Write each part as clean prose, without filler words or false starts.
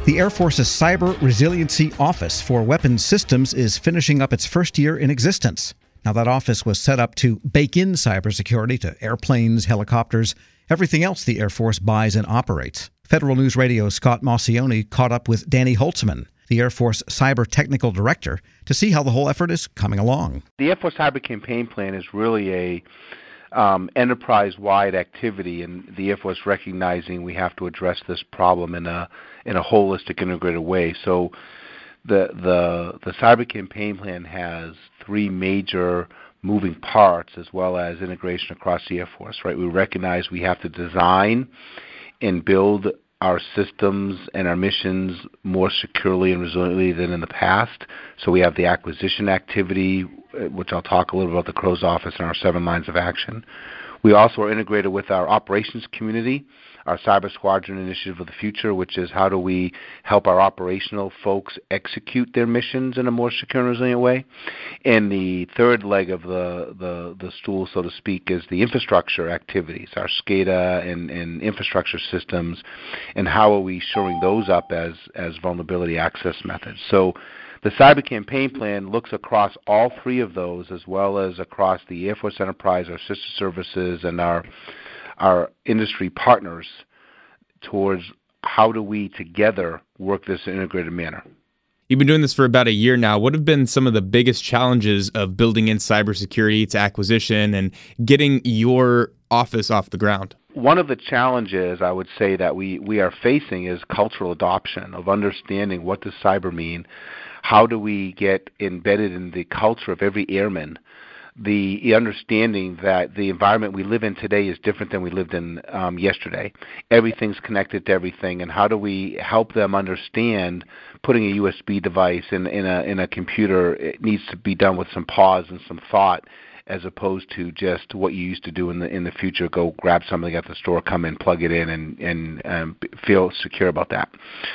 The Air Force's Cyber Resiliency Office for Weapons Systems is finishing up its first year in existence. Now, that office was set up to bake in cybersecurity to airplanes, helicopters, everything else the Air Force buys and operates. Federal News Radio's Scott Maucione caught up with Danny Holtzman, the Air Force Cyber Technical Director, to see how the whole effort is coming along. The Air Force Cyber Campaign Plan is really a enterprise-wide activity, and the Air Force recognizing we have to address this problem in a holistic, integrated way. So the Cyber Campaign Plan has three major moving parts as well as integration across the Air Force. Right? We recognize we have to design and build our systems and our missions more securely and resiliently than in the past. So we have the acquisition activity, which I'll talk a little about the Crow's Office and our 7 lines of action. We also are integrated with our operations community, our Cyber Squadron Initiative of the Future, which is how do we help our operational folks execute their missions in a more secure and resilient way. And the third leg of the stool, so to speak, is the infrastructure activities, our SCADA and infrastructure systems, and how are we shoring those up as vulnerability access methods. So the Cyber Campaign Plan looks across all three of those as well as across the Air Force Enterprise, our sister services, and our industry partners towards how do we together work this in an integrated manner. You've been doing this for about a year now. What have been some of the biggest challenges of building in cybersecurity to acquisition and getting your office off the ground? One of the challenges I would say that we are facing is cultural adoption of understanding what does cyber mean. How do we get embedded in the culture of every airman the understanding that the environment we live in today is different than we lived in yesterday. Everything's connected to everything, and how do we help them understand putting a USB device in a computer? It needs to be done with some pause and some thought, as opposed to just what you used to do in the future, go grab something at the store, come in, plug it in, and feel secure about that.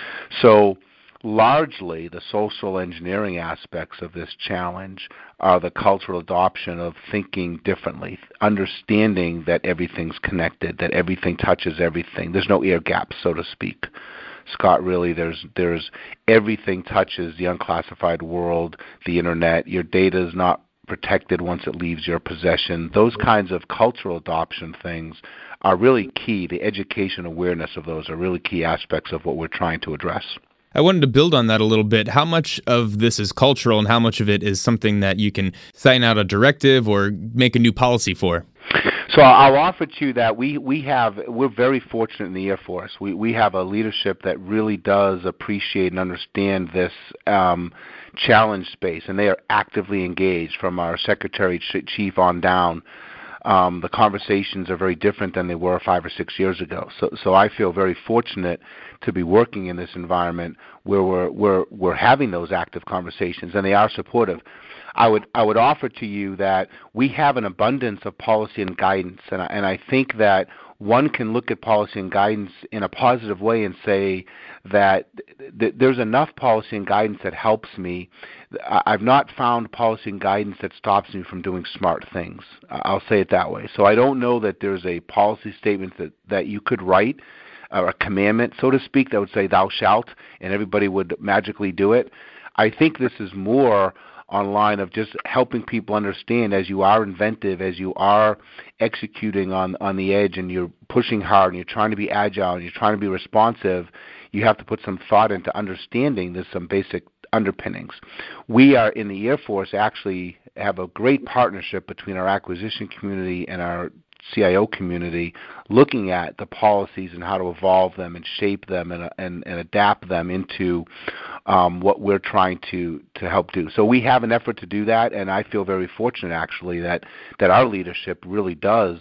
So largely, the social engineering aspects of this challenge are the cultural adoption of thinking differently, understanding that everything's connected, that everything touches everything. There's no air gaps, so to speak. Scott, really, there's everything touches the unclassified world, the internet. Your data is not protected once it leaves your possession. Those kinds of cultural adoption things are really key. The education awareness of those are really key aspects of what we're trying to address. I wanted to build on that a little bit. How much of this is cultural and how much of it is something that you can sign out a directive or make a new policy for? So I'll offer to you that we're very fortunate in the Air Force. We have a leadership that really does appreciate and understand this challenge space, and they are actively engaged from our Secretary Chief on down. The conversations are very different than they were 5 or 6 years ago. So I feel very fortunate to be working in this environment where we're having those active conversations, and they are supportive. I would offer to you that we have an abundance of policy and guidance, and I think that one can look at policy and guidance in a positive way and say that there's enough policy and guidance that helps me. I've not found policy and guidance that stops me from doing smart things. I'll say it that way. So I don't know that there's a policy statement that you could write, or a commandment, so to speak, that would say thou shalt, and everybody would magically do it. I think this is more on line of just helping people understand, as you are inventive, as you are executing on the edge, and you're pushing hard, and you're trying to be agile, and you're trying to be responsive, you have to put some thought into understanding there's some basic underpinnings. We are in the Air Force actually have a great partnership between our acquisition community and our CIO community, looking at the policies and how to evolve them and shape them and adapt them into what we're trying to help do. So we have an effort to do that, and I feel very fortunate actually that our leadership really does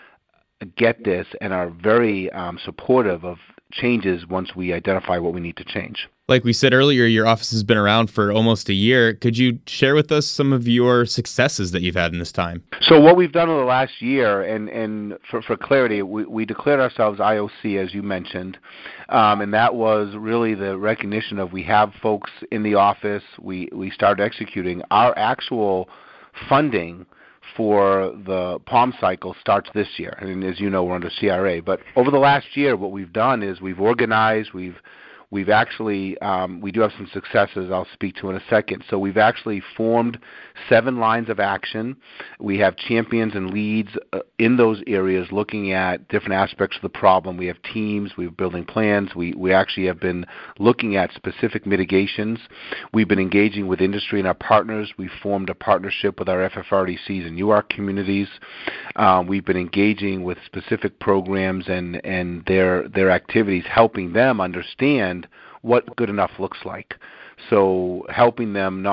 get this and are very supportive of changes once we identify what we need to change. Like we said earlier, your office has been around for almost a year. Could you share with us some of your successes that you've had in this time? So what we've done over the last year, and for clarity, we declared ourselves IOC, as you mentioned, and that was really the recognition of we have folks in the office. We started executing. Our actual funding for the POM cycle starts this year, and as you know, we're under CRA. But over the last year, what we've done is we've organized, we've We've actually, we do have some successes I'll speak to in a second. So we've actually formed 7 lines of action. We have champions and leads in those areas looking at different aspects of the problem. We have teams, we're building plans. We actually have been looking at specific mitigations. We've been engaging with industry and our partners. We've formed a partnership with our FFRDCs and UARC communities. We've been engaging with specific programs and their activities, helping them understand what good enough looks like. So helping them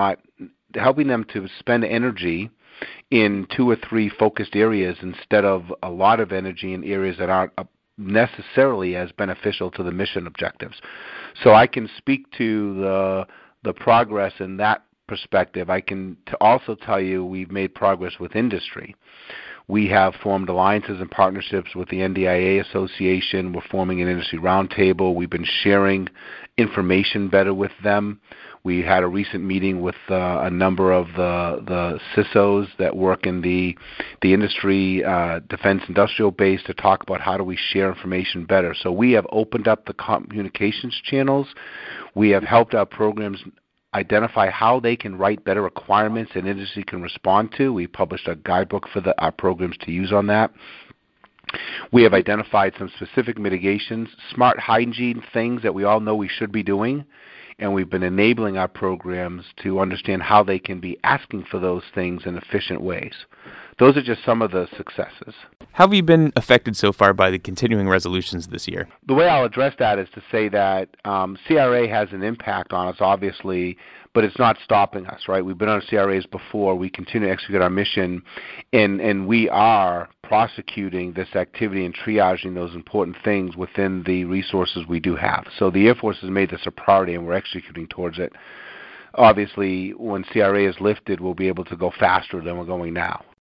to spend energy in 2 or 3 focused areas instead of a lot of energy in areas that aren't necessarily as beneficial to the mission objectives. So I can speak to the progress in that perspective. I can also tell you we've made progress with industry. We have formed alliances and partnerships with the NDIA Association. We're forming an industry roundtable. We've been sharing information better with them. We had a recent meeting with a number of the CISOs that work in the industry, defense industrial base, to talk about how do we share information better. So we have opened up the communications channels. We have helped our programs identify how they can write better requirements and industry can respond to. We published a guidebook for our programs to use on that. We have identified some specific mitigations, smart hygiene things that we all know we should be doing, and we've been enabling our programs to understand how they can be asking for those things in efficient ways. Those are just some of the successes. How have you been affected so far by the continuing resolutions this year? The way I'll address that is to say that CRA has an impact on us, obviously, but it's not stopping us, right? We've been on CRAs before. We continue to execute our mission, and we are prosecuting this activity and triaging those important things within the resources we do have. So the Air Force has made this a priority, and we're executing towards it. Obviously, when CRA is lifted, we'll be able to go faster than we're going now.